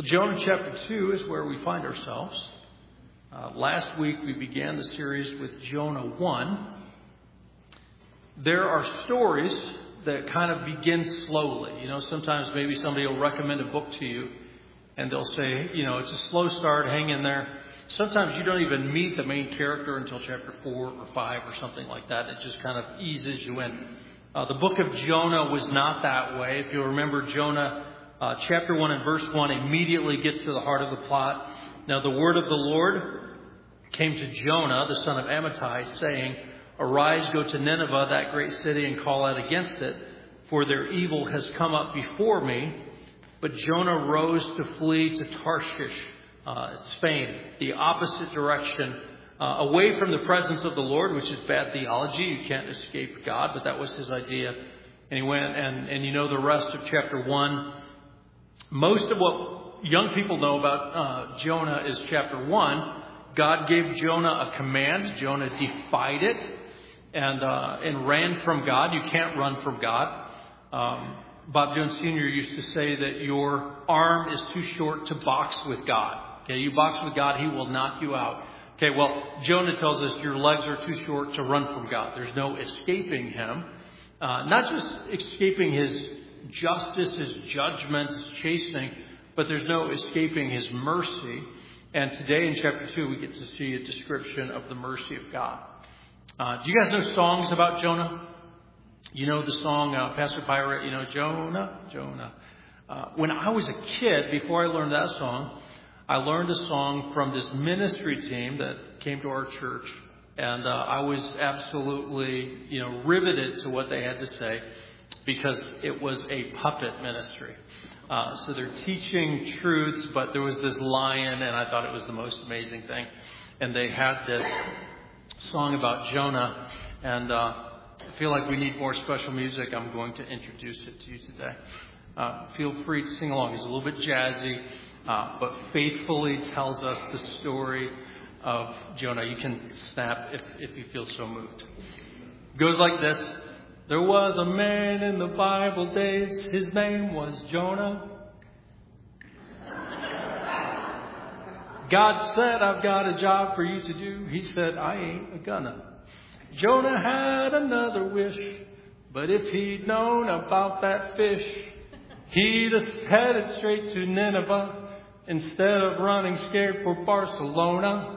Well, Jonah chapter 2 is where we find ourselves. Last week we began the series with Jonah 1. There are stories that kind of begin slowly. You know, sometimes maybe somebody will recommend a book to you and they'll say, you know, it's a slow start, hang in there. Sometimes you don't even meet the main character until chapter 4 or 5 or something like that. It just kind of eases you in. The book of Jonah was not that way. If you'll remember, Jonah chapter 1 and verse 1 immediately gets to the heart of the plot. Now the word of the Lord came to Jonah, the son of Amittai, saying, "Arise, go to Nineveh, that great city, and call out against it, for their evil has come up before me." But Jonah rose to flee to Tarshish, Spain, the opposite direction, away from the presence of the Lord, which is bad theology. You can't escape God, but that was his idea. And he went, and you know the rest of chapter 1. Most of what young people know about Jonah is chapter 1. God gave Jonah a command. Jonah defied it and ran from God. You can't run from God. Bob Jones Sr. used to say that your arm is too short to box with God. Okay, you box with God, He will knock you out. Okay, well, Jonah tells us your legs are too short to run from God. There's no escaping Him. Not just escaping His justice, His judgments, His chastening, but there's no escaping His mercy. And today in chapter 2, we get to see a description of the mercy of God. Do you guys know songs about Jonah? You know the song, Pastor Pirate, you know, Jonah, Jonah. When I was a kid, before I learned that song, I learned a song from this ministry team that came to our church. And I was absolutely, riveted to what they had to say because it was a puppet ministry. So they're teaching truths, but there was this lion, and I thought it was the most amazing thing. And they had this song about Jonah, and I feel like we need more special music. I'm going to introduce it to you today. Feel free to sing along. It's a little bit jazzy, but faithfully tells us the story of Jonah. You can snap if you feel so moved. It goes like this. There was a man in the Bible days. His name was Jonah. God said, "I've got a job for you to do." He said, "I ain't a gonna." Jonah had another wish, but if he'd known about that fish, he'd have headed straight to Nineveh instead of running scared for Barcelona.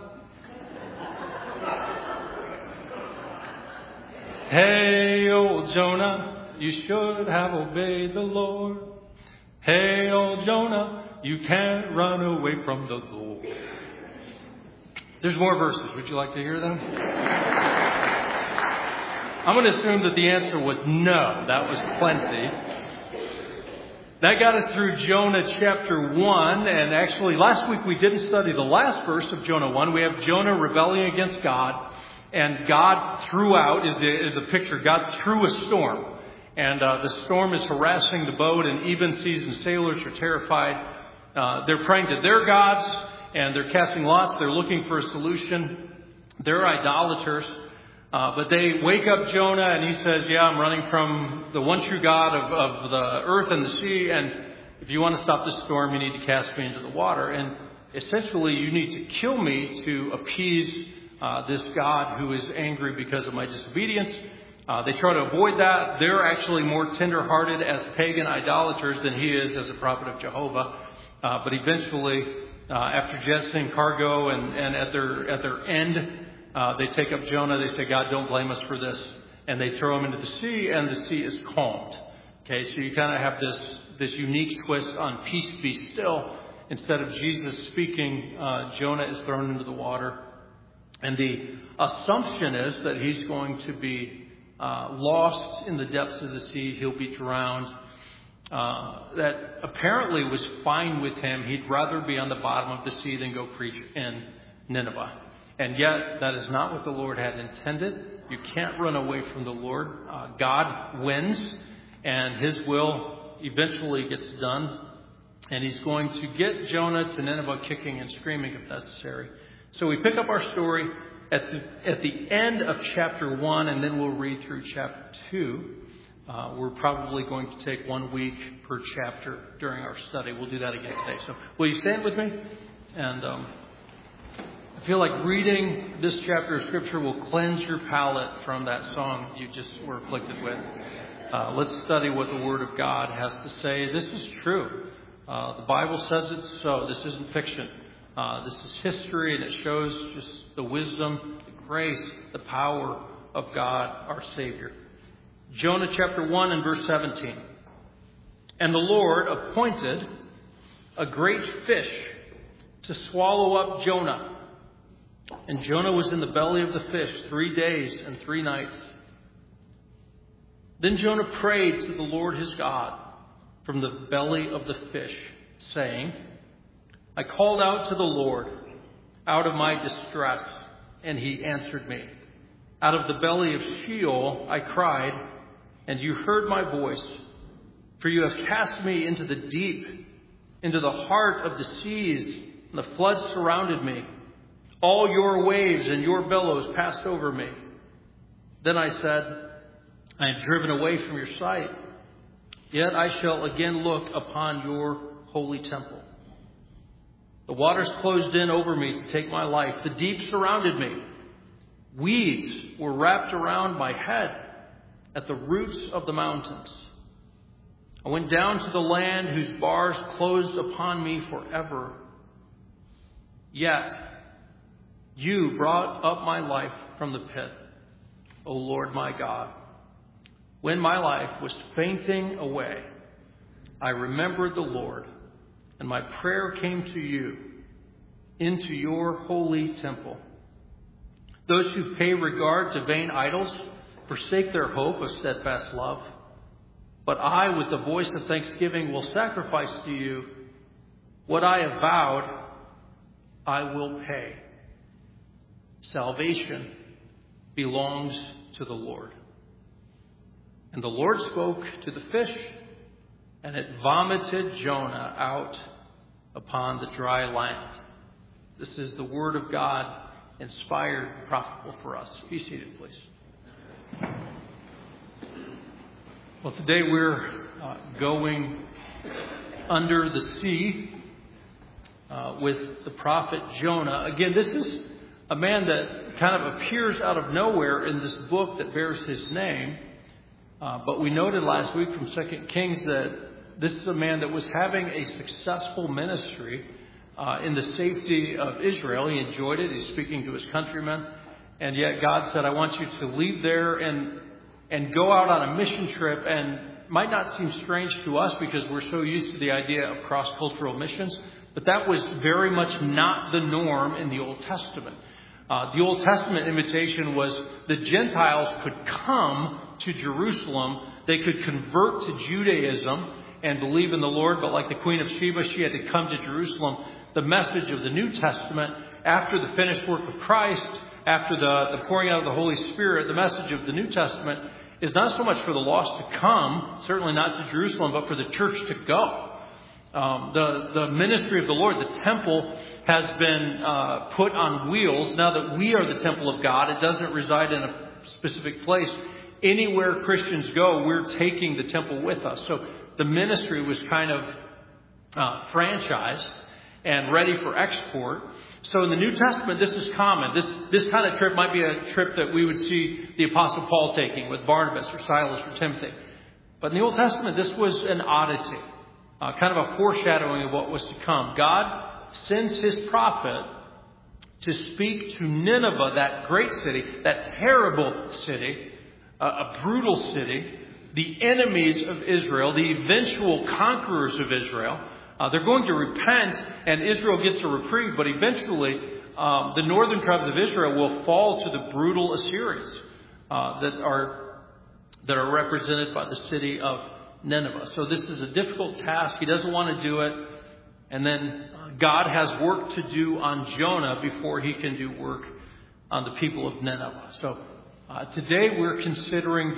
Hey, old Jonah, you should have obeyed the Lord. Hey, old Jonah, you can't run away from the Lord. There's more verses. Would you like to hear them? I'm going to assume that the answer was no. That was plenty. That got us through Jonah chapter 1. And actually, last week we didn't study the last verse of Jonah 1. We have Jonah rebelling against God. And God threw out, is a picture, God threw a storm. And the storm is harassing the boat, and even seasoned sailors are terrified. They're praying to their gods, and they're casting lots. They're looking for a solution. They're idolaters. But they wake up Jonah, and he says, "Yeah, I'm running from the one true God of the earth and the sea. And if you want to stop this storm, you need to cast me into the water. And essentially, you need to kill me to appease this God who is angry because of my disobedience." They try to avoid that. They're actually more tender-hearted as pagan idolaters than he is as a prophet of Jehovah. But eventually, after jettisoning cargo and at their end, they take up Jonah. They say, "God, don't blame us for this." And they throw him into the sea, and the sea is calmed. Okay, so you kind of have this unique twist on peace be still. Instead of Jesus speaking, Jonah is thrown into the water. And the assumption is that he's going to be lost in the depths of the sea. He'll be drowned. That apparently was fine with him. He'd rather be on the bottom of the sea than go preach in Nineveh. And yet, that is not what the Lord had intended. You can't run away from the Lord. God wins, and His will eventually gets done. And He's going to get Jonah to Nineveh kicking and screaming if necessary. So we pick up our story at the end of chapter 1, and then we'll read through chapter 2. We're probably going to take 1 week per chapter during our study. We'll do that again today. So will you stand with me? And I feel like reading this chapter of Scripture will cleanse your palate from that song you just were afflicted with. Let's study what the Word of God has to say. This is true. The Bible says it's so. This isn't fiction. This is history, and it shows just the wisdom, the grace, the power of God, our Savior. Jonah chapter 1 and verse 17. And the Lord appointed a great fish to swallow up Jonah. And Jonah was in the belly of the fish 3 days and 3 nights. Then Jonah prayed to the Lord his God from the belly of the fish, saying, I called out to the Lord out of my distress, and he answered me. Out of the belly of Sheol I cried, and you heard my voice. For you have cast me into the deep, into the heart of the seas, and the floods surrounded me. All your waves and your billows passed over me. Then I said, I am driven away from your sight, yet I shall again look upon your holy temple. The waters closed in over me to take my life. The deep surrounded me. Weeds were wrapped around my head at the roots of the mountains. I went down to the land whose bars closed upon me forever. Yet you brought up my life from the pit, O Lord my God. When my life was fainting away, I remembered the Lord, and my prayer came to you into your holy temple. Those who pay regard to vain idols forsake their hope of steadfast love. But I, with the voice of thanksgiving, will sacrifice to you what I have vowed, I will pay. Salvation belongs to the Lord. And the Lord spoke to the fish, and it vomited Jonah out upon the dry land. This is the word of God, inspired, profitable for us. Be seated, please. Well, today we're going under the sea with the prophet Jonah. Again, this is a man that kind of appears out of nowhere in this book that bears his name. But we noted last week from 2 Kings that this is a man that was having a successful ministry in the safety of Israel. He enjoyed it. He's speaking to his countrymen. And yet God said, I want you to leave there and go out on a mission trip. And it might not seem strange to us because we're so used to the idea of cross-cultural missions. But that was very much not the norm in the Old Testament. The Old Testament invitation was the Gentiles could come to Jerusalem. They could convert to Judaism and believe in the Lord. But like the Queen of Sheba, she had to come to Jerusalem. The message of the New Testament, after the finished work of Christ, after the pouring out of the Holy Spirit, the message of the New Testament is not so much for the lost to come, certainly not to Jerusalem, but for the church to go. The ministry of the Lord, the temple, has been put on wheels. Now that we are the temple of God, it doesn't reside in a specific place. Anywhere Christians go, we're taking the temple with us. So the ministry was kind of franchised and ready for export. So in the New Testament, this is common. This kind of trip might be a trip that we would see the Apostle Paul taking with Barnabas or Silas or Timothy. But in the Old Testament, this was an oddity. Kind of a foreshadowing of what was to come. God sends his prophet to speak to Nineveh, that great city, that terrible city, a brutal city, the enemies of Israel, the eventual conquerors of Israel. They're going to repent, and Israel gets a reprieve, but eventually the northern tribes of Israel will fall to the brutal Assyrians that are represented by the city of Nineveh. So this is a difficult task. He doesn't want to do it. And then God has work to do on Jonah before he can do work on the people of Nineveh. So today we're considering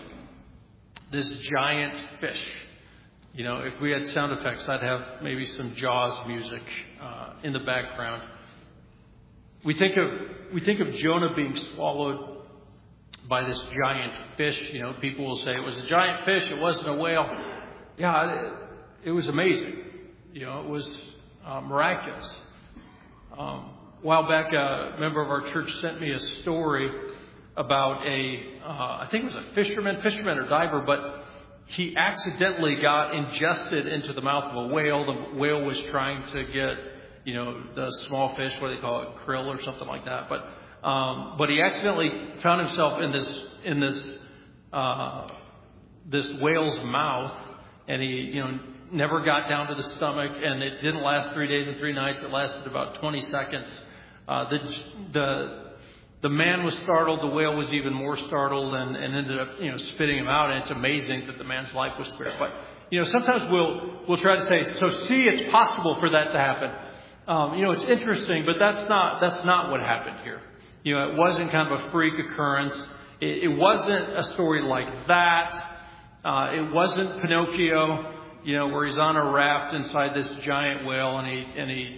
this giant fish. You know, if we had sound effects, I'd have maybe some Jaws music in the background. We think of Jonah being swallowed by this giant fish. People will say it was a giant fish. It wasn't a whale. Yeah, it was amazing. It was miraculous. A while back, a member of our church sent me a story about I think it was a fisherman or diver, but he accidentally got ingested into the mouth of a whale. The whale was trying to get, the small fish, what do they call it, krill or something like that. But he accidentally found himself in this whale's mouth, and he, never got down to the stomach, and it didn't last 3 days and 3 nights. It lasted about 20 seconds. The man was startled. The whale was even more startled, and ended up, spitting him out. And it's amazing that the man's life was spared. But sometimes we'll try to say, so see, it's possible for that to happen. It's interesting, but that's not what happened here. It wasn't kind of a freak occurrence. It wasn't a story like that. It wasn't Pinocchio, where he's on a raft inside this giant whale, and he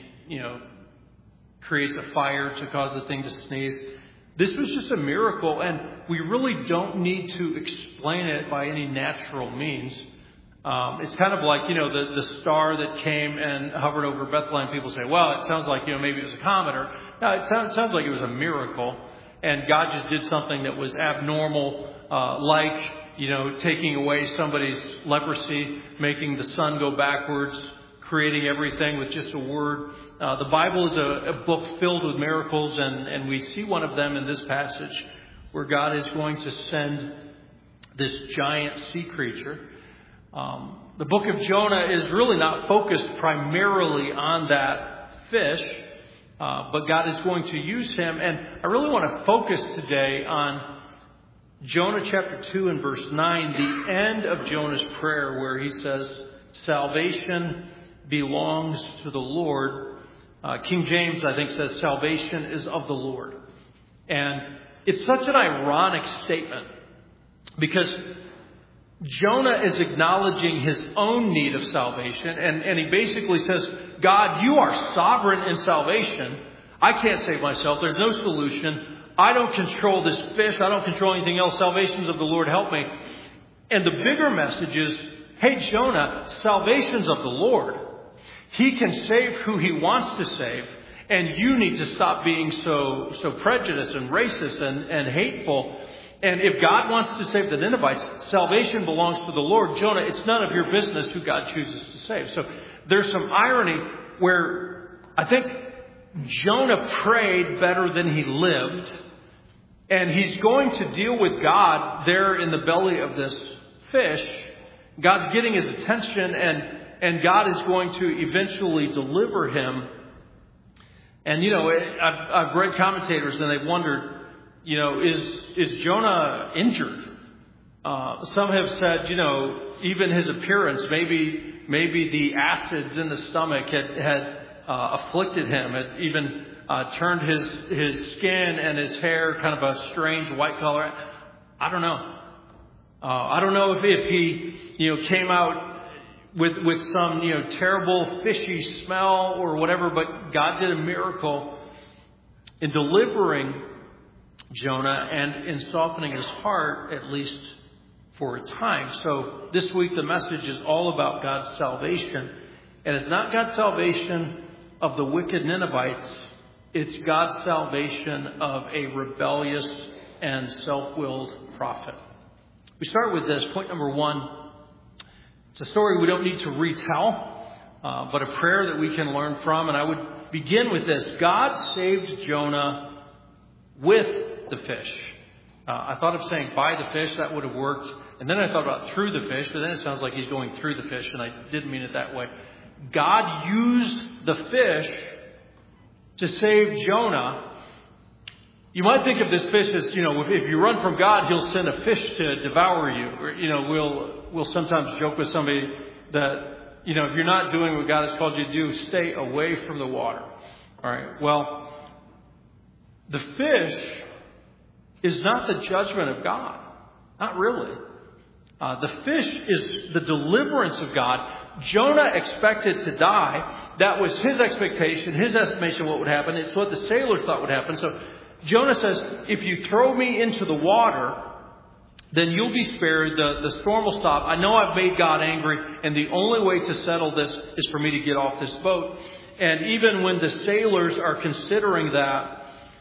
creates a fire to cause the thing to sneeze. This was just a miracle, and we really don't need to explain it by any natural means. It's kind of like, the star that came and hovered over Bethlehem. People say, well, it sounds like, maybe it was a comet, or no, it sounds like it was a miracle, and God just did something that was abnormal, like, taking away somebody's leprosy, making the sun go backwards, creating everything with just a word. The Bible is a book filled with miracles, and we see one of them in this passage where God is going to send this giant sea creature. The book of Jonah is really not focused primarily on that fish, but God is going to use him. And I really want to focus today on Jonah chapter 2 and verse 9, the end of Jonah's prayer, where he says, salvation belongs to the Lord. King James, I think, says salvation is of the Lord. And it's such an ironic statement because Jonah is acknowledging his own need of salvation. And he basically says, God, you are sovereign in salvation. I can't save myself. There's no solution. I don't control this fish. I don't control anything else. Salvation's of the Lord. Help me. And the bigger message is, hey, Jonah, salvation's of the Lord. He can save who he wants to save. And you need to stop being so prejudiced and racist and hateful. And if God wants to save the Ninevites, salvation belongs to the Lord. Jonah, it's none of your business who God chooses to save. So there's some irony where I think Jonah prayed better than he lived. And he's going to deal with God there in the belly of this fish. God's getting his attention, and God is going to eventually deliver him. And, I've read commentators, and they've wondered, is Jonah injured? Some have said, even his appearance, maybe the acids in the stomach had afflicted him, had even turned his skin and his hair kind of a strange white color. I don't know. I don't know if he, came out with some, terrible fishy smell or whatever, but God did a miracle in delivering Jonah and in softening his heart, at least for a time. So this week the message is all about God's salvation. And it's not God's salvation of the wicked Ninevites. It's God's salvation of a rebellious and self-willed prophet. We start with this. Point number one. It's a story we don't need to retell, but a prayer that we can learn from. And I would begin with this. God saved Jonah with the fish. I thought of saying by the fish. That would have worked. And then I thought about through the fish, but then it sounds like he's going through the fish, and I didn't mean it that way. God used the fish to save Jonah. You might think of this fish as, if you run from God, he'll send a fish to devour you. Or, we'll sometimes joke with somebody that, if you're not doing what God has called you to do, stay away from the water. All right. Well, the fish is not the judgment of God. Not really. The fish is the deliverance of God. Jonah expected to die. That was his expectation, his estimation of what would happen. It's what the sailors thought would happen. So Jonah says, if you throw me into the water, then you'll be spared. The storm will stop. I know I've made God angry, and the only way to settle this is for me to get off this boat. And even when the sailors are considering that,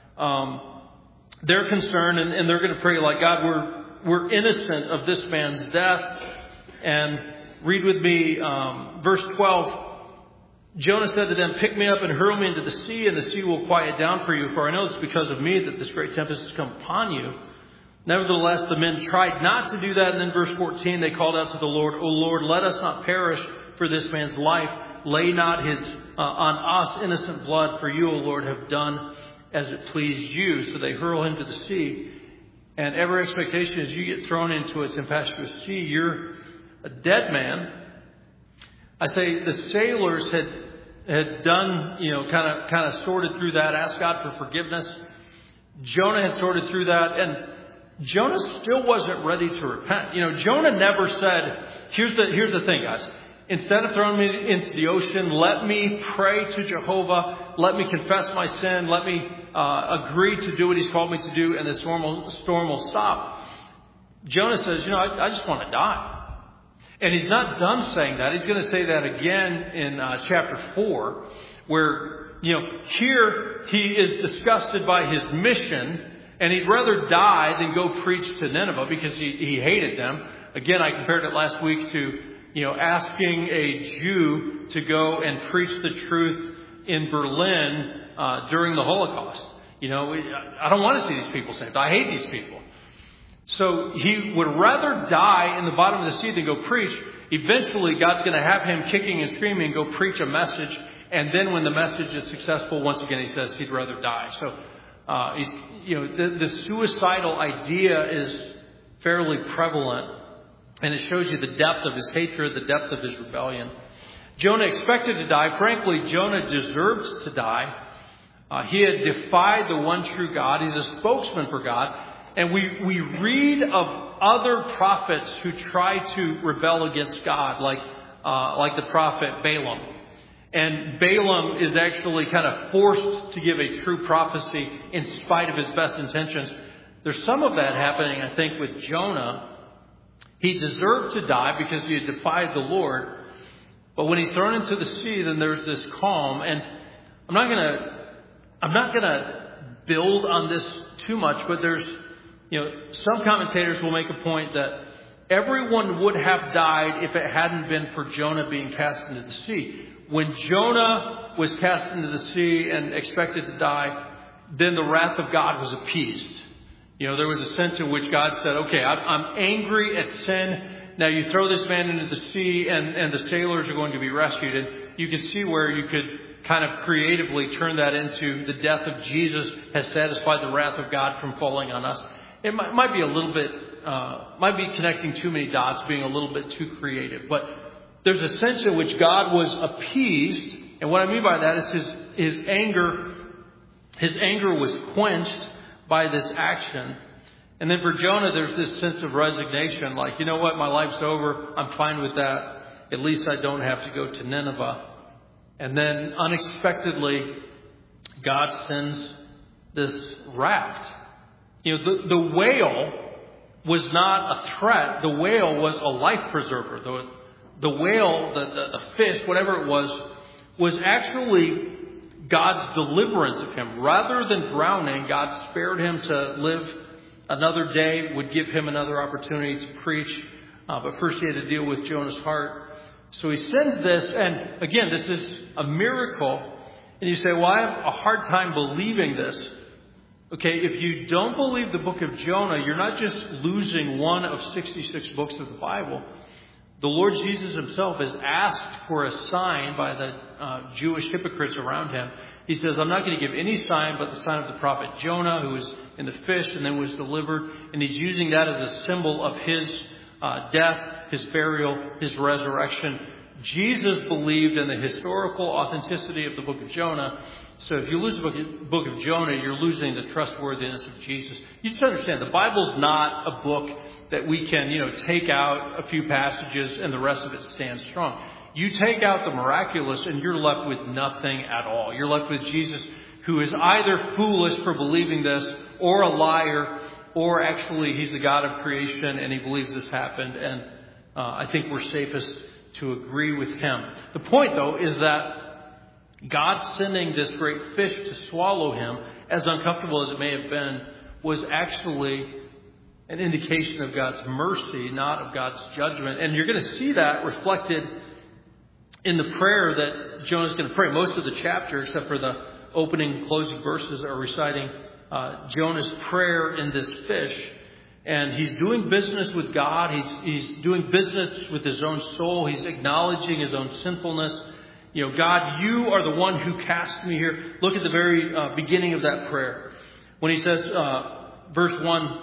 they're concerned, and they're going to pray like, God, we're innocent of this man's death. And read with me verse 12. Jonah said to them, pick me up and hurl me into the sea, and the sea will quiet down for you. For I know it's because of me that this great tempest has come upon you. Nevertheless, the men tried not to do that. And then verse 14, they called out to the Lord, O Lord, let us not perish for this man's life. Lay not on us innocent blood, for you, O Lord, have done as it pleased you. So they hurl him to the sea. And every expectation is you get thrown into its tempestuous sea, you're a dead man. I say the sailors had done, kind of sorted through that, asked God for forgiveness. Jonah had sorted through that, and Jonah still wasn't ready to repent. Jonah never said, here's the thing, guys. Instead of throwing me into the ocean, let me pray to Jehovah. Let me confess my sin. Let me agree to do what He's called me to do, and the storm will stop. Jonah says, I just want to die. And he's not done saying that. He's going to say that again in chapter 4, where, here he is disgusted by his mission, and he'd rather die than go preach to Nineveh because he hated them. Again, I compared it last week to, asking a Jew to go and preach the truth in Berlin during the Holocaust. I don't want to see these people saved. I hate these people. So he would rather die in the bottom of the sea than go preach. Eventually, God's going to have him kicking and screaming, go preach a message. And then when the message is successful, once again, he says he'd rather die. So, the suicidal idea is fairly prevalent. And it shows you the depth of his hatred, the depth of his rebellion. Jonah expected to die. Frankly, Jonah deserved to die. He had defied the one true God. He's a spokesman for God. And we read of other prophets who try to rebel against God, like the prophet Balaam. And Balaam is actually kind of forced to give a true prophecy in spite of his best intentions. There's some of that happening, I think, with Jonah. He deserved to die because he had defied the Lord. But when he's thrown into the sea, then there's this calm. And I'm not gonna build on this too much, but there's, some commentators will make a point that everyone would have died if it hadn't been for Jonah being cast into the sea. When Jonah was cast into the sea and expected to die, then the wrath of God was appeased. There was a sense in which God said, okay, I'm angry at sin. Now you throw this man into the sea and the sailors are going to be rescued. And you can see where you could kind of creatively turn that into the death of Jesus has satisfied the wrath of God from falling on us. It might be a little bit, might be connecting too many dots, being a little bit too creative. But there's a sense in which God was appeased. And what I mean by that is his anger was quenched by this action. And then for Jonah, there's this sense of resignation, like, you know what, my life's over. I'm fine with that. At least I don't have to go to Nineveh. And then unexpectedly, God sends this raft. The whale was not a threat. The whale was a life preserver. The whale, the fish, whatever it was actually God's deliverance of him. Rather than drowning, God spared him to live another day, would give him another opportunity to preach. But first he had to deal with Jonah's heart. So he sends this, and again, this is a miracle. And you say, well, I have a hard time believing this. Okay, if you don't believe the book of Jonah, you're not just losing one of 66 books of the Bible. The Lord Jesus himself is asked for a sign by the Jewish hypocrites around him. He says, I'm not going to give any sign but the sign of the prophet Jonah, who was in the fish and then was delivered. And he's using that as a symbol of his death, his burial, his resurrection. Jesus believed in the historical authenticity of the book of Jonah. So if you lose the book of Jonah, you're losing the trustworthiness of Jesus. You just understand, the Bible's not a book that we can, take out a few passages and the rest of it stands strong. You take out the miraculous and you're left with nothing at all. You're left with Jesus who is either foolish for believing this, or a liar, or actually he's the God of creation and he believes this happened. And I think we're safest to agree with him. The point, though, is that God sending this great fish to swallow him, as uncomfortable as it may have been, was actually an indication of God's mercy, not of God's judgment. And you're going to see that reflected in the prayer that Jonah's going to pray. Most of the chapter, except for the opening and closing verses, are reciting Jonah's prayer in this fish. And he's doing business with God. He's doing business with his own soul. He's acknowledging his own sinfulness. You know, God, you are the one who cast me here. Look at the very beginning of that prayer. When he says, verse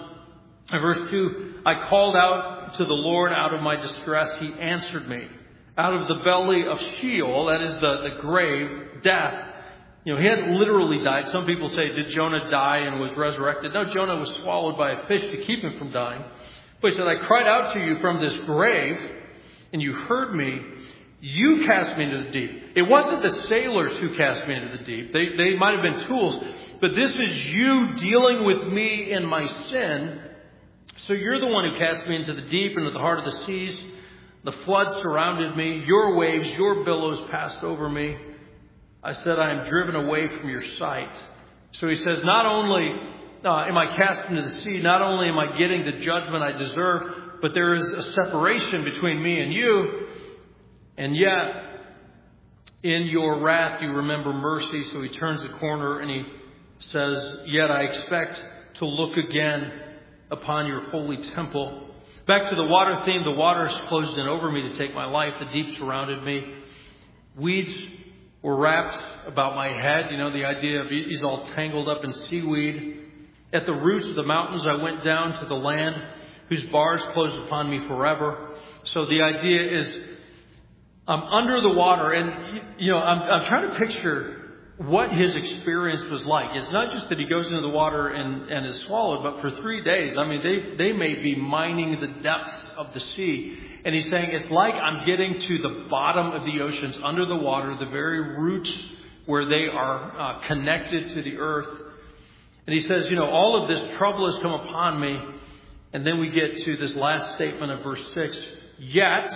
2, I called out to the Lord out of my distress. He answered me. Out of the belly of Sheol, that is the grave, death. You know, he hadn't literally died. Some people say, did Jonah die and was resurrected? No, Jonah was swallowed by a fish to keep him from dying. But he said, I cried out to you from this grave, and you heard me. You cast me into the deep. It wasn't the sailors who cast me into the deep. They might have been tools. But this is you dealing with me in my sin. So you're the one who cast me into the deep, into the heart of the seas. The floods surrounded me. Your waves, your billows passed over me. I said, I am driven away from your sight. So he says, not only am I cast into the sea, not only am I getting the judgment I deserve, but there is a separation between me and you. And yet, in your wrath, you remember mercy. So he turns the corner and he says, yet I expect to look again upon your holy temple. Back to the water theme, the waters closed in over me to take my life. The deep surrounded me. Weeds were wrapped about my head. You know, the idea of he's all tangled up in seaweed. At the roots of the mountains, I went down to the land whose bars closed upon me forever. So the idea is I'm under the water, and, you know, I'm trying to picture what his experience was like. It's not just that he goes into the water and is swallowed, but for 3 days, I mean, they may be mining the depths of the sea. And he's saying, it's like I'm getting to the bottom of the oceans, under the water, the very roots where they are connected to the earth. And he says, you know, all of this trouble has come upon me. And then we get to this last statement of verse 6. Yet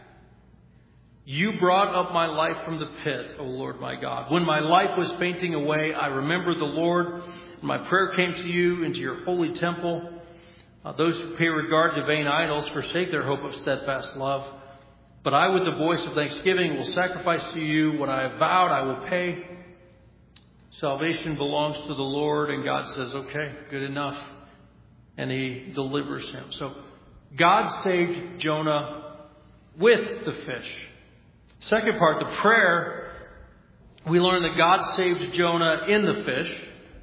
you brought up my life from the pit, O Lord my God. When my life was fainting away, I remembered the Lord. And my prayer came to you into your holy temple. Those who pay regard to vain idols forsake their hope of steadfast love. But I, with the voice of thanksgiving, will sacrifice to you what I have vowed I will pay. Salvation belongs to the Lord. And God says, okay, good enough. And he delivers him. So God saved Jonah with the fish. Second part, the prayer, we learn that God saved Jonah in the fish.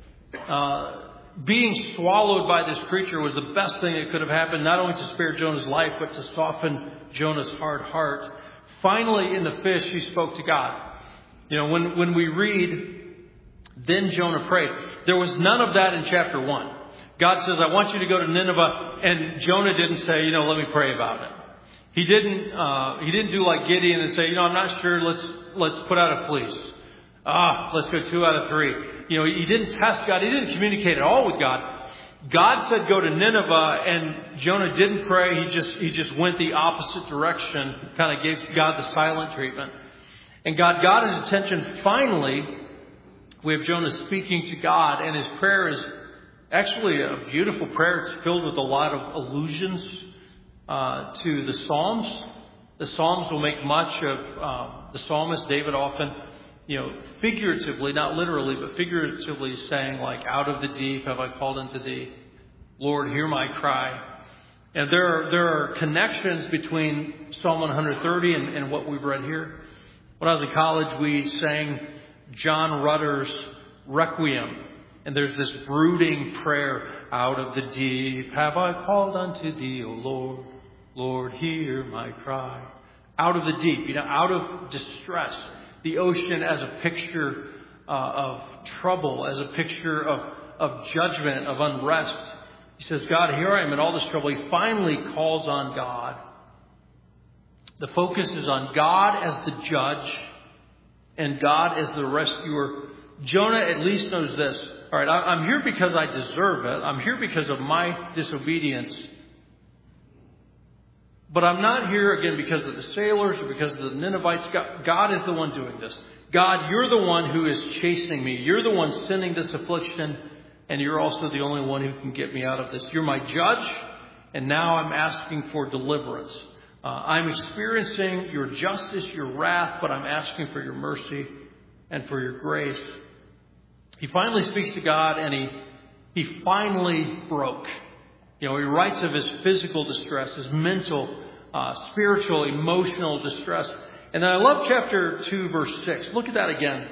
Being swallowed by this creature was the best thing that could have happened, not only to spare Jonah's life, but to soften Jonah's hard heart. Finally, in the fish, he spoke to God. You know, when we read, then Jonah prayed, there was none of that in chapter 1. God says, I want you to go to Nineveh, and Jonah didn't say, you know, let me pray about it. He didn't do like Gideon and say, you know, I'm not sure, let's put out a fleece. Let's go 2 out of 3. You know, he didn't test God. He didn't communicate at all with God. God said go to Nineveh, and Jonah didn't pray. He just went the opposite direction, kind of gave God the silent treatment. And God got his attention. Finally, we have Jonah speaking to God, and his prayer is actually a beautiful prayer. It's filled with a lot of allusions to the Psalms. The Psalms will make much of the psalmist David often, you know, figuratively, not literally, but figuratively saying, like, out of the deep have I called unto thee. Lord, hear my cry. And there are connections between Psalm 130 and what we've read here. When I was in college, we sang John Rutter's Requiem. And there's this brooding prayer, out of the deep have I called unto thee, O Lord. Lord, hear my cry. Out of the deep, you know, out of distress. The ocean as a picture of trouble, as a picture of judgment, of unrest. He says, God, here I am in all this trouble. He finally calls on God. The focus is on God as the judge and God as the rescuer. Jonah at least knows this. All right, I'm here because I deserve it. I'm here because of my disobedience. But I'm not here, again, because of the sailors or because of the Ninevites. God is the one doing this. God, you're the one who is chastening me. You're the one sending this affliction, and you're also the only one who can get me out of this. You're my judge, and now I'm asking for deliverance. I'm experiencing your justice, your wrath, but I'm asking for your mercy and for your grace. He finally speaks to God, and he finally broke. He writes of his physical distress, his mental, spiritual, emotional distress. And then I love chapter 2, verse 6. Look at that again.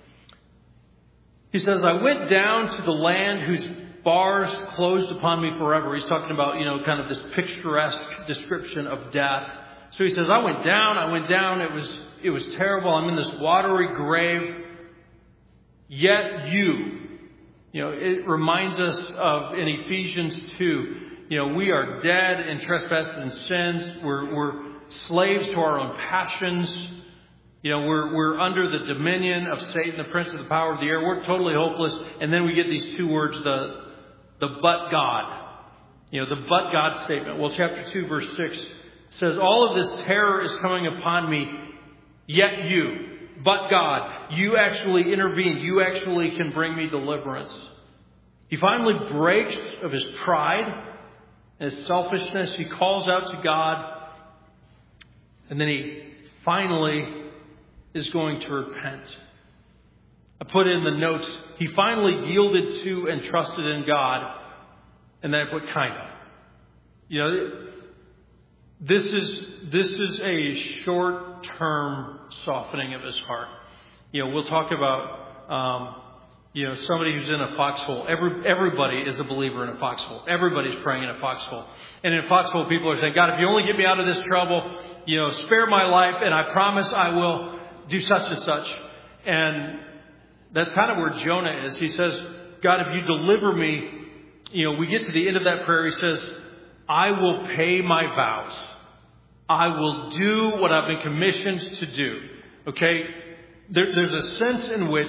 He says, I went down to the land whose bars closed upon me forever. He's talking about, kind of this picturesque description of death. So he says, I went down. It was terrible. I'm in this watery grave. Yet it reminds us of in Ephesians 2, we are dead in trespasses and sins. We're slaves to our own passions. We're under the dominion of Satan, the prince of the power of the air. We're totally hopeless. And then we get these two words, the but God. The but God statement. Well, chapter 2, verse 6 says, all of this terror is coming upon me, yet you, but God, you actually intervene. You actually can bring me deliverance. He finally breaks of his pride and his selfishness. He calls out to God. And then he finally is going to repent. I put in the notes, he finally yielded to and trusted in God. And then I put kind of. This is a short-term softening of his heart. We'll talk about, somebody who's in a foxhole. Everybody is a believer in a foxhole. Everybody's praying in a foxhole. And in a foxhole, people are saying, God, if you only get me out of this trouble, spare my life, and I promise I will do such and such. And that's kind of where Jonah is. He says, God, if you deliver me, we get to the end of that prayer. He says, I will pay my vows. I will do what I've been commissioned to do. Okay? There's a sense in which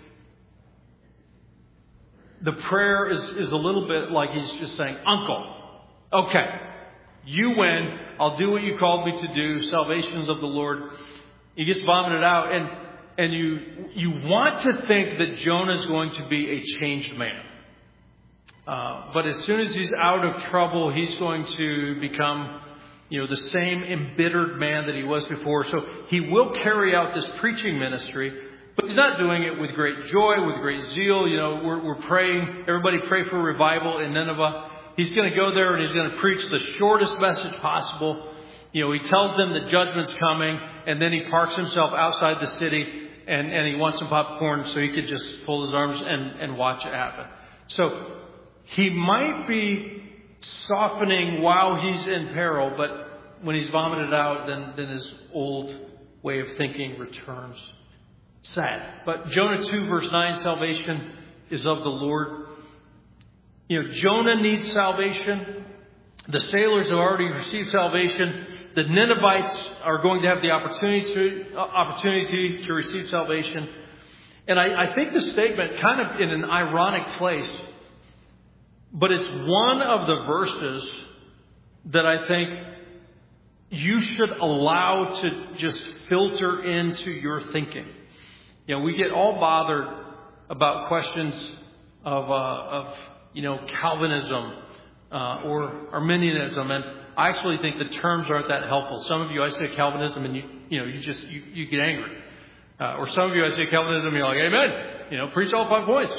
the prayer is a little bit like he's just saying, Uncle, okay, you win. I'll do what you called me to do. Salvation's of the Lord. He gets vomited out. And you want to think that Jonah's going to be a changed man. But as soon as he's out of trouble, he's going to become, the same embittered man that he was before. So he will carry out this preaching ministry, but he's not doing it with great joy, with great zeal. We're praying. Everybody pray for revival in Nineveh. He's going to go there and he's going to preach the shortest message possible. He tells them the judgment's coming, and then he parks himself outside the city and he wants some popcorn so he could just fold his arms and watch it happen. So he might be softening while he's in peril, but when he's vomited out, then his old way of thinking returns. Sad. But Jonah 2, verse 9, salvation is of the Lord. Jonah needs salvation. The sailors have already received salvation. The Ninevites are going to have the opportunity to receive salvation. And I think the statement kind of in an ironic place, but it's one of the verses that I think you should allow to just filter into your thinking. We get all bothered about questions of Calvinism or Arminianism, and I actually think the terms aren't that helpful. Some of you, I say Calvinism, and you get angry, or some of you, I say Calvinism, and you're like, Amen. Preach all 5 points.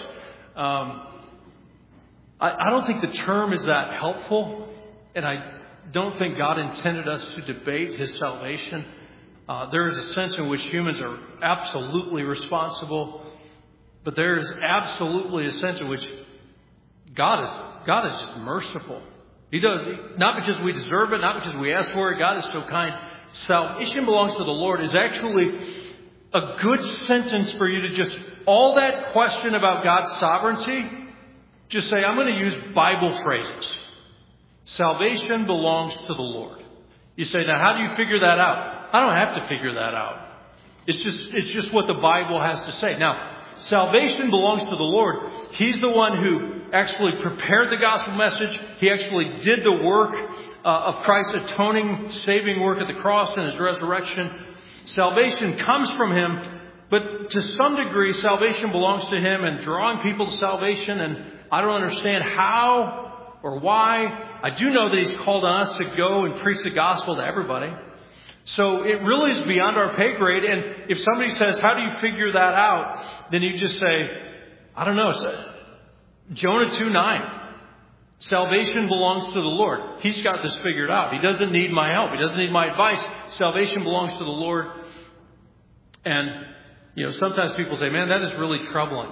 I don't think the term is that helpful, and I don't think God intended us to debate His salvation. There is a sense in which humans are absolutely responsible, but there is absolutely a sense in which God is just merciful. He does, not because we deserve it, not because we ask for it. God is so kind. Salvation belongs to the Lord is actually a good sentence for you to just, all that question about God's sovereignty, just say, I'm going to use Bible phrases. Salvation belongs to the Lord. You say, now how do you figure that out? I don't have to figure that out. It's just what the Bible has to say. Now, Salvation belongs to the Lord. He's the one who actually prepared the gospel message. He actually did the work of Christ's atoning, saving work at the cross and His resurrection. Salvation comes from Him, but to some degree, salvation belongs to Him and drawing people to salvation. And I don't understand how or why. I do know that He's called on us to go and preach the gospel to everybody. So it really is beyond our pay grade. And if somebody says, how do you figure that out? Then you just say, I don't know. Jonah 2:9. Salvation belongs to the Lord. He's got this figured out. He doesn't need my help. He doesn't need my advice. Salvation belongs to the Lord. And, sometimes people say, man, that is really troubling.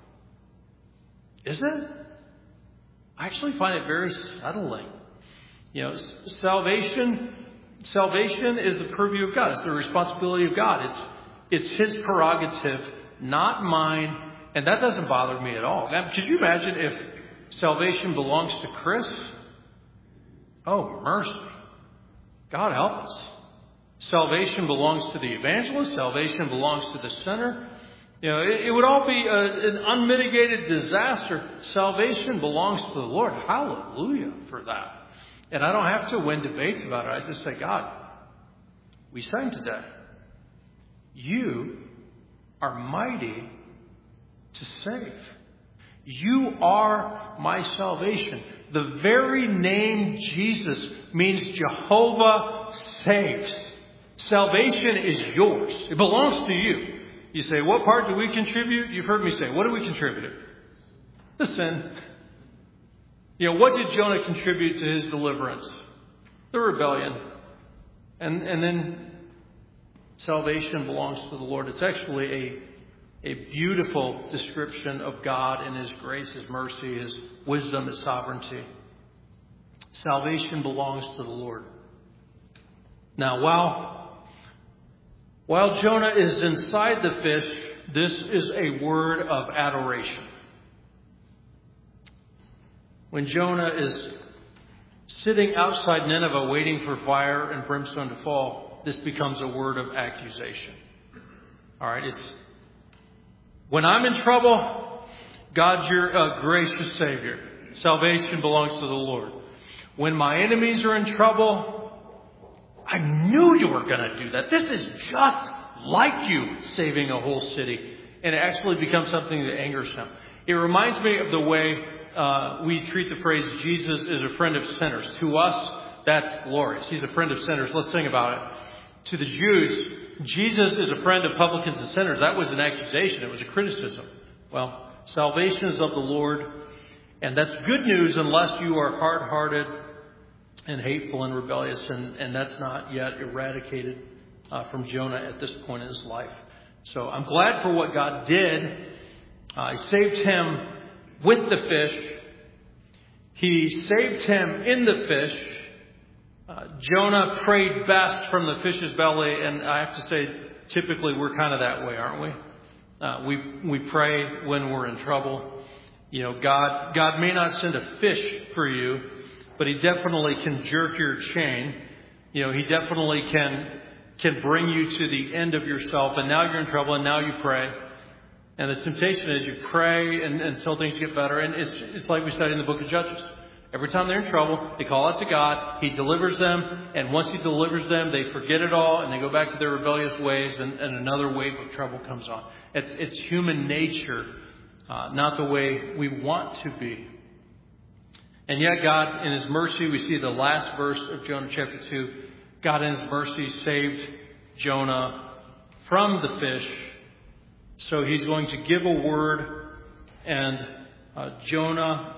Is it? I actually find it very settling. Salvation is the purview of God. It's the responsibility of God. It's His prerogative, not mine. And that doesn't bother me at all. Now, could you imagine if salvation belongs to Chris? Oh, mercy. God help us. Salvation belongs to the evangelist. Salvation belongs to the sinner. It would all be an unmitigated disaster. Salvation belongs to the Lord. Hallelujah for that. And I don't have to win debates about it. I just say, God, we sang today. You are mighty to save. You are my salvation. The very name Jesus means Jehovah saves. Salvation is yours. It belongs to you. You say, what part do we contribute? You've heard me say, what do we contribute? The sin. What did Jonah contribute to his deliverance? The rebellion. And then salvation belongs to the Lord. It's actually a beautiful description of God and His grace, His mercy, His wisdom, His sovereignty. Salvation belongs to the Lord. Now, while Jonah is inside the fish, this is a word of adoration. When Jonah is sitting outside Nineveh waiting for fire and brimstone to fall, this becomes a word of accusation. All right, it's when I'm in trouble, God, you're a gracious Savior. Salvation belongs to the Lord. When my enemies are in trouble, I knew you were going to do that. This is just like you saving a whole city. And it actually becomes something that angers Him. It reminds me of the way we treat the phrase, Jesus is a friend of sinners. To us, that's glorious. He's a friend of sinners. Let's sing about it. To the Jews, Jesus is a friend of publicans and sinners. That was an accusation. It was a criticism. Well, salvation is of the Lord. And that's good news unless you are hard-hearted and hateful and rebellious. And that's not yet eradicated from Jonah at this point in his life. So I'm glad for what God did. He saved him with the fish. He saved him in the fish. Jonah prayed best from the fish's belly. And I have to say, typically we're kind of that way, aren't we? We pray when we're in trouble. God may not send a fish for you, but He definitely can jerk your chain. He definitely can bring you to the end of yourself. And now you're in trouble, and now you pray. And the temptation is you pray until things get better. And it's like we study in the book of Judges. Every time they're in trouble, they call out to God. He delivers them. And once He delivers them, they forget it all. And they go back to their rebellious ways. And another wave of trouble comes on. It's human nature, not the way we want to be. And yet God, in His mercy, we see the last verse of Jonah chapter 2. God in His mercy saved Jonah from the fish. So He's going to give a word, and Jonah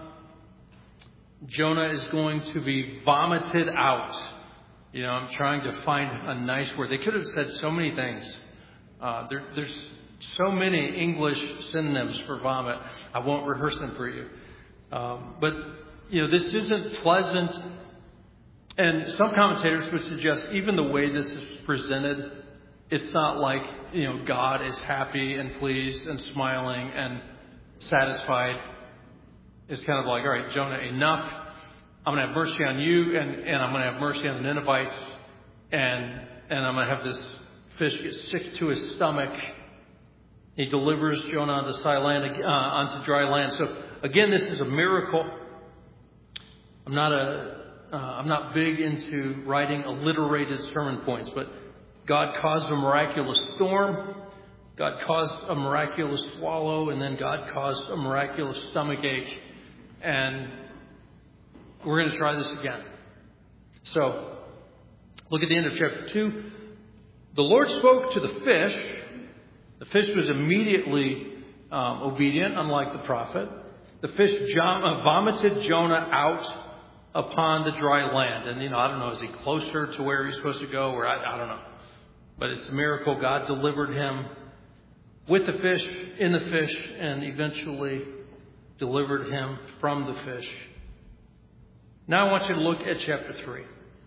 is going to be vomited out. I'm trying to find a nice word. They could have said so many things. There's so many English synonyms for vomit. I won't rehearse them for you. But this isn't pleasant. And some commentators would suggest even the way this is presented, it's not like, God is happy and pleased and smiling and satisfied. It's kind of like, all right, Jonah, enough. I'm going to have mercy on you, and I'm going to have mercy on the Ninevites, and I'm going to have this fish get sick to his stomach, He delivers Jonah onto dry land. So again, this is a miracle. I'm not big into writing alliterated sermon points, but God caused a miraculous storm. God caused a miraculous swallow, and then God caused a miraculous stomach ache. And we're going to try this again. So, look at the end of chapter 2. The Lord spoke to the fish. The fish was immediately obedient, unlike the prophet. The fish vomited Jonah out upon the dry land. And, I don't know, is he closer to where he's supposed to go? Or I don't know. But it's a miracle. God delivered him with the fish, in the fish, and eventually delivered him from the fish. Now I want you to look at chapter 3.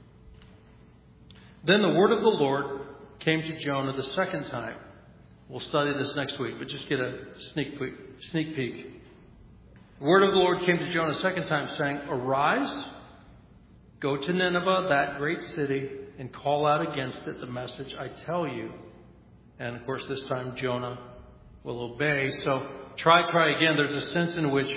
Then the word of the Lord came to Jonah the second time. We'll study this next week, but just get a sneak peek. The word of the Lord came to Jonah a second time, saying, "Arise, go to Nineveh, that great city, and call out against it the message I tell you." And of course, this time Jonah will obey. So try again. There's a sense in which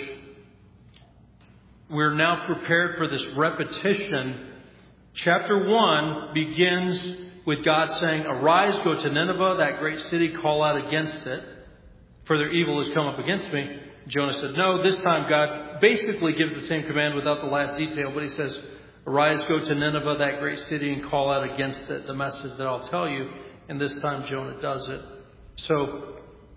we're now prepared for this repetition. Chapter 1 begins with God saying, "Arise, go to Nineveh, that great city, call out against it, for their evil has come up against me." Jonah said no. This time God basically gives the same command without the last detail, but he says, "Arise, go to Nineveh, that great city, and call out against it the message that I'll tell you." And this time Jonah does it. So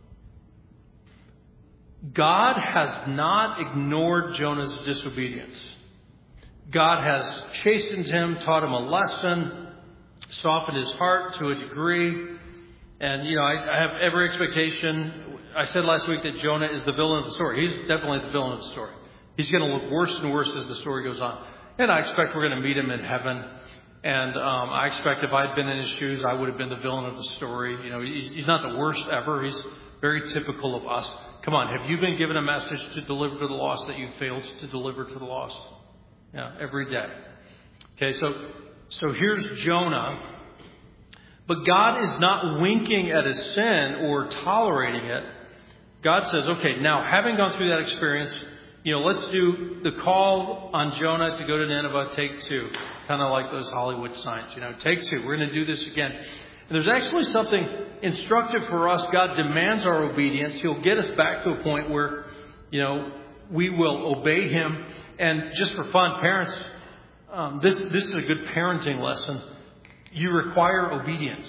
God has not ignored Jonah's disobedience. God has chastened him, taught him a lesson, softened his heart to a degree. And, I have every expectation. I said last week that Jonah is the villain of the story. He's definitely the villain of the story. He's going to look worse and worse as the story goes on. And I expect we're going to meet him in heaven. And I expect if I'd been in his shoes, I would have been the villain of the story. He's not the worst ever. He's very typical of us. Come on, have you been given a message to deliver to the lost that you failed to deliver to the lost? Yeah, every day. Okay, so here's Jonah. But God is not winking at his sin or tolerating it. God says, okay, now having gone through that experience, let's do the call on Jonah to go to Nineveh, take 2. Kind of like those Hollywood signs, take 2. We're going to do this again. And there's actually something instructive for us. God demands our obedience. He'll get us back to a point where, we will obey him. And just for fun, parents, this is a good parenting lesson. You require obedience.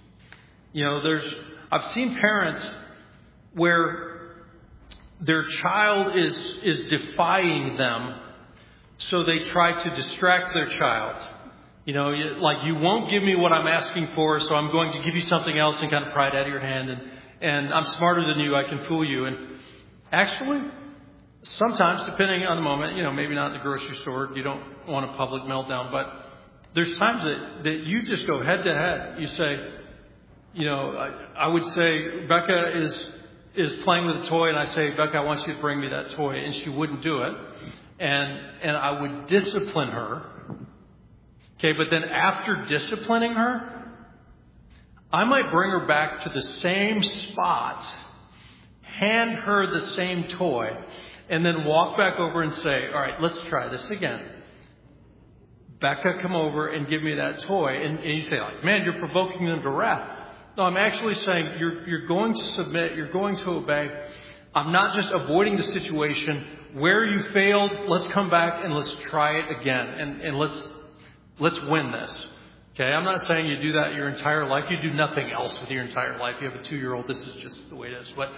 I've seen parents where their child is defying them, so they try to distract their child. You won't give me what I'm asking for, so I'm going to give you something else and kind of pry it out of your hand. And I'm smarter than you, I can fool you. And actually, sometimes, depending on the moment, maybe not in the grocery store, you don't want a public meltdown, but there's times that you just go head to head. You say, I would say, Becca is playing with a toy, and I say, Becca, I want you to bring me that toy. And she wouldn't do it. And I would discipline her. Okay, but then after disciplining her, I might bring her back to the same spot, hand her the same toy, and then walk back over and say, all right, let's try this again. Becca, come over and give me that toy. And you say, man, you're provoking them to wrath. No, I'm actually saying you're going to submit, you're going to obey. I'm not just avoiding the situation. Where you failed, let's come back and let's try it again. And let's win this. Okay, I'm not saying you do that your entire life. You do nothing else with your entire life. You have a 2-year-old. This is just the way it is. But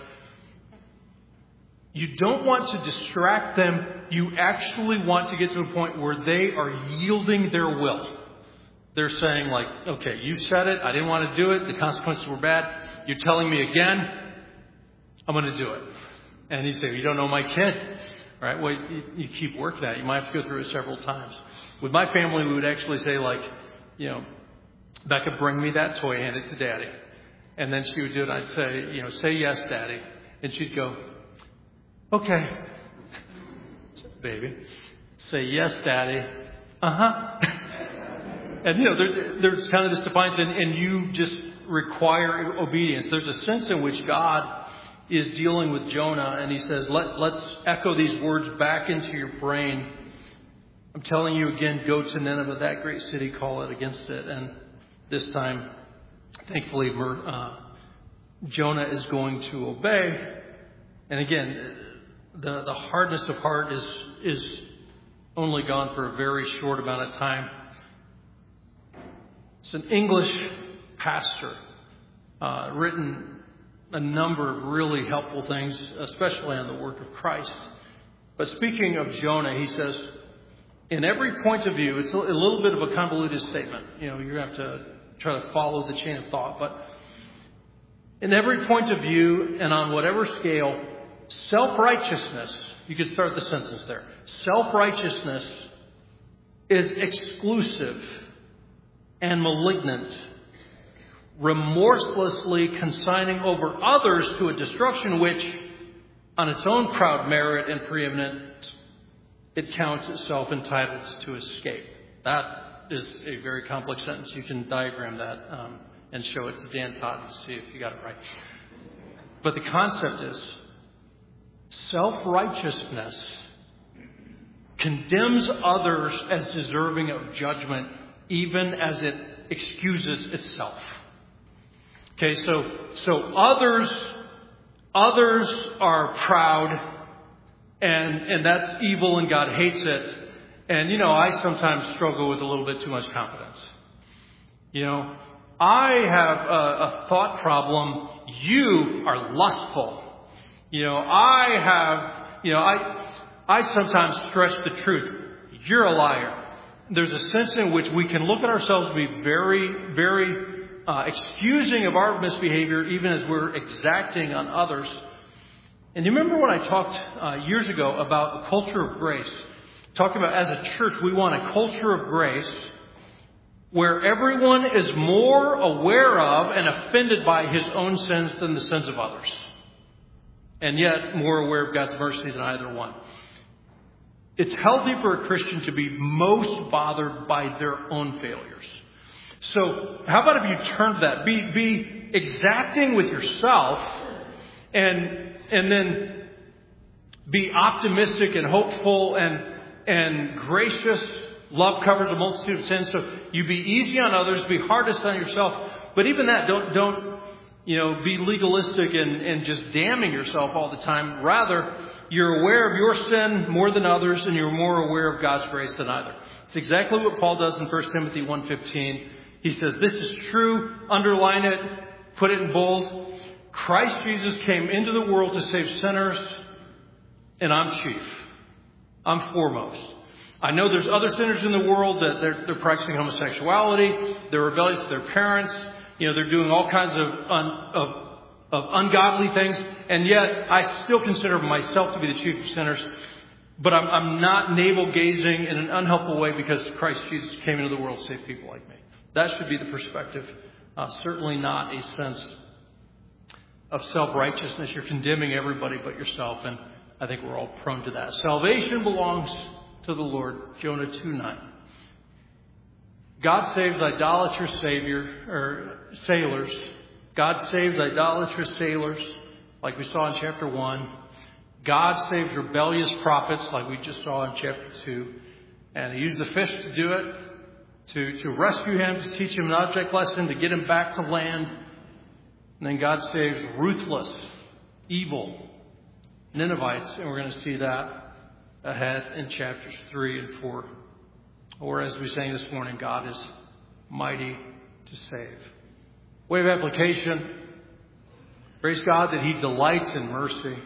you don't want to distract them. You actually want to get to a point where they are yielding their will. They're saying okay, you said it. I didn't want to do it. The consequences were bad. You're telling me again. I'm going to do it. And you say, you don't know my kid. Right? Well, you keep working at it. You might have to go through it several times. With my family, we would actually say Becca, bring me that toy, hand it to Daddy. And then she would do it. I'd say, say yes, Daddy. And she'd go, okay, baby. Say yes, Daddy. Uh-huh. And, there's kind of this defiance, and you just require obedience. There's a sense in which God is dealing with Jonah, and he says, let's echo these words back into your brain. I'm telling you again, go to Nineveh, that great city, call it against it. And this time, thankfully, Jonah is going to obey. And again, the hardness of heart is only gone for a very short amount of time. It's an English pastor, written a number of really helpful things, especially on the work of Christ. But speaking of Jonah, he says, in every point of view, it's a little bit of a convoluted statement. You know, you have to try to follow the chain of thought. But in every point of view and on whatever scale, self-righteousness, you could start the sentence there. Self-righteousness is exclusive and malignant, remorselessly consigning over others to a destruction which, on its own proud merit and preeminence, it counts itself entitled to escape. That is a very complex sentence. You can diagram that and show it to Dan Todd to see if you got it right. But the concept is, self-righteousness condemns others as deserving of judgment, even as it excuses itself. Okay, so others are proud, and that's evil, and God hates it. And I sometimes struggle with a little bit too much confidence. I have a thought problem. You are lustful. I sometimes stretch the truth. You're a liar. There's a sense in which we can look at ourselves and be very, very excusing of our misbehavior, even as we're exacting on others. And you remember when I talked years ago about the culture of grace, talking about as a church, we want a culture of grace where everyone is more aware of and offended by his own sins than the sins of others, and yet more aware of God's mercy than either one. It's healthy for a Christian to be most bothered by their own failures. So how about if you turn to that? Be exacting with yourself, and then be optimistic and hopeful and gracious. Love covers a multitude of sins. So you be easy on others, be hardest on yourself. But even that, don't be legalistic and just damning yourself all the time. Rather, you're aware of your sin more than others, and you're more aware of God's grace than either. It's exactly what Paul does in 1 Timothy 1:15. He says, this is true, underline it, put it in bold. Christ Jesus came into the world to save sinners, and I'm chief. I'm foremost. I know there's other sinners in the world that they're practicing homosexuality, they're rebellious to their parents, they're doing all kinds of ungodly things, and yet I still consider myself to be the chief of sinners. But I'm not navel-gazing in an unhelpful way because Christ Jesus came into the world to save people like me. That should be the perspective. Certainly not a sense of self-righteousness. You're condemning everybody but yourself, and I think we're all prone to that. Salvation belongs to the Lord. Jonah 2:9. God saves idolatrous sailors. God saves idolatrous sailors, like we saw in chapter 1. God saves rebellious prophets, like we just saw in chapter 2. And He used the fish to do it, to rescue him, to teach him an object lesson, to get him back to land. And then God saves ruthless, evil Ninevites, and we're going to see that ahead in chapters 3 and 4. Or as we sang this morning, God is mighty to save. Way of application. Praise God that He delights in mercy.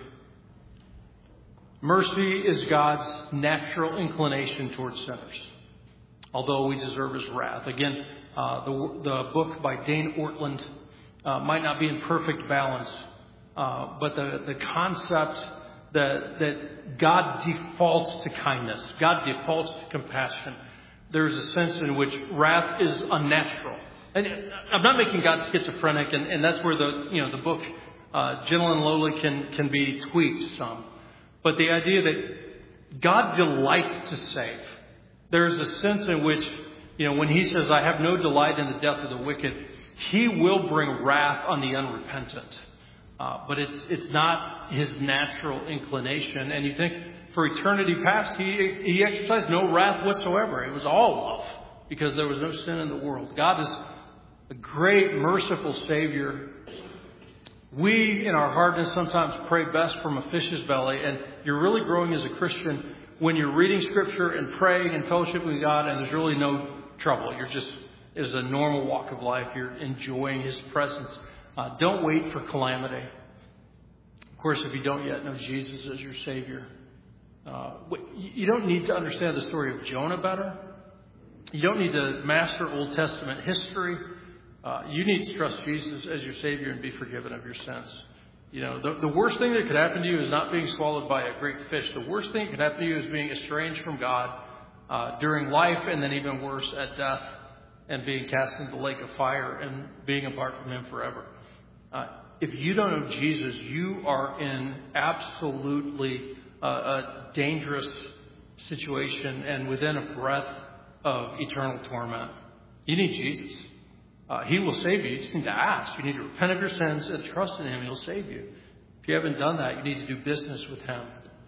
Mercy is God's natural inclination towards sinners, although we deserve His wrath. Again, the book by Dane Ortland might not be in perfect balance, but the concept that God defaults to kindness, God defaults to compassion. There's a sense in which wrath is unnatural. And I'm not making God schizophrenic, and that's where the book Gentle and Lowly can be tweaked some. But the idea that God delights to save. There's a sense in which, when He says, I have no delight in the death of the wicked, He will bring wrath on the unrepentant. but it's not his natural inclination. And you think for eternity past, he exercised no wrath whatsoever. It was all love because there was no sin in the world. God is a great, merciful Savior. We, in our hardness, sometimes pray best from a fish's belly, and you're really growing as a Christian when you're reading Scripture and praying and fellowship with God, and there's really no trouble. You're just, it's a normal walk of life. You're enjoying His presence. Don't wait for calamity. Of course, if you don't yet know Jesus as your Savior, you don't need to understand the story of Jonah better. You don't need to master Old Testament history. You need to trust Jesus as your Savior and be forgiven of your sins. You know, the worst thing that could happen to you is not being swallowed by a great fish. The worst thing that could happen to you is being estranged from God during life, and then even worse, at death, and being cast into the lake of fire and being apart from Him forever. If you don't know Jesus, you are in absolutely a dangerous situation and within a breath of eternal torment. You need Jesus. He will save you. You just need to ask. You need to repent of your sins and trust in Him. He'll save you. If you haven't done that, you need to do business with Him.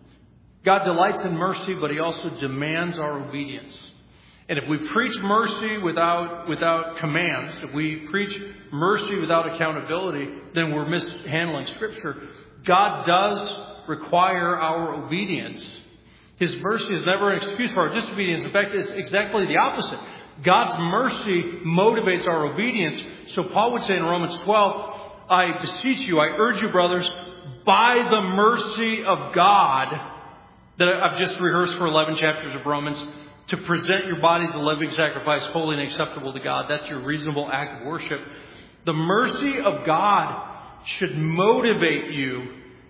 God delights in mercy, but He also demands our obedience. And if we preach mercy without commands, if we preach mercy without accountability, then we're mishandling Scripture. God does require our obedience. His mercy is never an excuse for our disobedience. In fact, it's exactly the opposite. God's mercy motivates our obedience. So Paul would say in Romans 12, I beseech you, I urge you, brothers, by the mercy of God, that I've just rehearsed for 11 chapters of Romans, to present your bodies a living sacrifice, holy and acceptable to God. That's your reasonable act of worship. The mercy of God should motivate you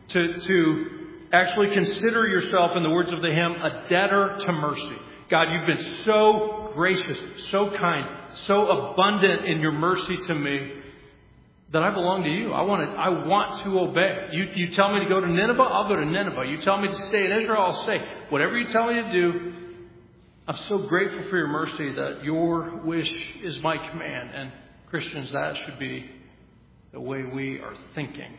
to actually consider yourself, in the words of the hymn, a debtor to mercy. God, you've been so gracious, so kind, so abundant in your mercy to me that I belong to you. I want to obey. You tell me to go to Nineveh, I'll go to Nineveh. You tell me to stay in Israel, I'll stay. Whatever you tell me to do, I'm so grateful for your mercy that your wish is my command. And Christians, that should be the way we are thinking.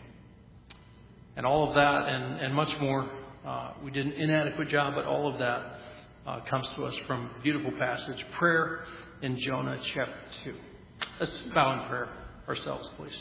And all of that and much more, we did an inadequate job, but all of that comes to us from a beautiful passage, prayer in Jonah chapter 2. Let's bow in prayer ourselves, please.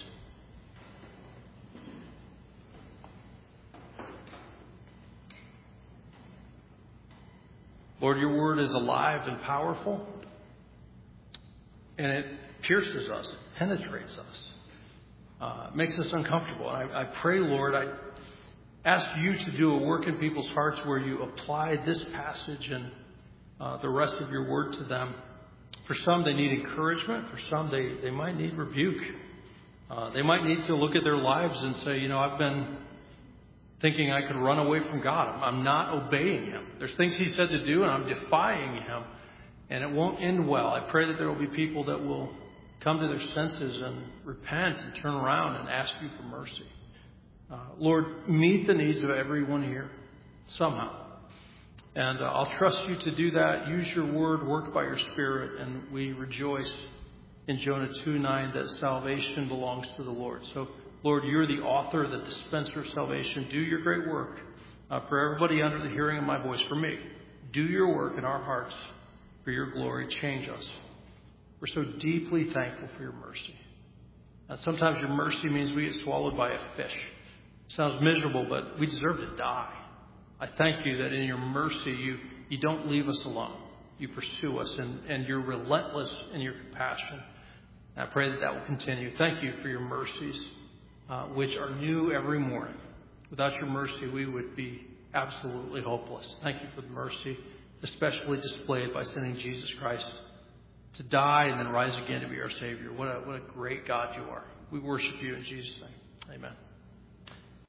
Lord, your word is alive and powerful, and it pierces us, it penetrates us, it makes us uncomfortable. And I pray, Lord, I ask you to do a work in people's hearts where you apply this passage and the rest of your word to them. For some, they need encouragement. For some, they might need rebuke. They might need to look at their lives and say, I've been thinking I could run away from God. I'm not obeying Him. There's things He said to do, and I'm defying Him. And it won't end well. I pray that there will be people that will come to their senses and repent and turn around and ask you for mercy. Lord, meet the needs of everyone here somehow. And I'll trust you to do that. Use your word, work by your Spirit, and we rejoice in Jonah 2:9 that salvation belongs to the Lord. So, Lord, you're the author, the dispenser of salvation. Do your great work for everybody under the hearing of my voice, for me. Do your work in our hearts for your glory. Change us. We're so deeply thankful for your mercy. And sometimes your mercy means we get swallowed by a fish. Sounds miserable, but we deserve to die. I thank you that in your mercy, you don't leave us alone. You pursue us, and you're relentless in your compassion. And I pray that will continue. Thank you for your mercies, which are new every morning. Without your mercy, we would be absolutely hopeless. Thank you for the mercy, especially displayed by sending Jesus Christ to die and then rise again to be our Savior. What a great God you are. We worship you in Jesus' name. Amen.